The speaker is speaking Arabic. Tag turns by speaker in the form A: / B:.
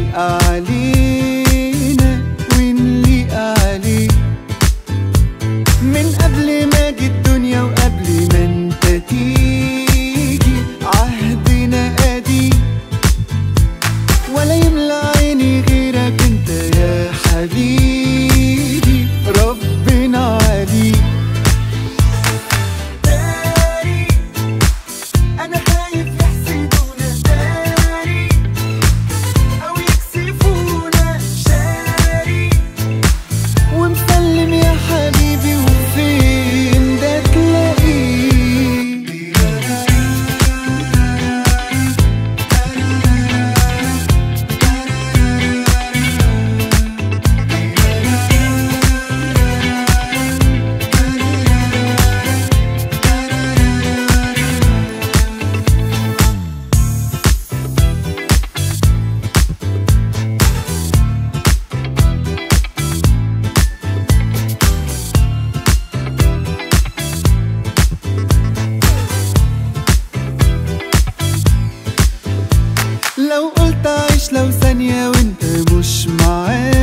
A: علينا ونليق عليه، من قبل ما جه الدنيا وقبل ما انت تيجي عهدنا قديم، ولا يملى عيني غيرك انت يا حبيبي ربنا عليك. داري انا خايف يحسدونا، داري او يكسفونا، شاري ومسلم يا حبيبي وفين ده تلاقيه. لو قلت عيش لو ثانية وانت مش معايا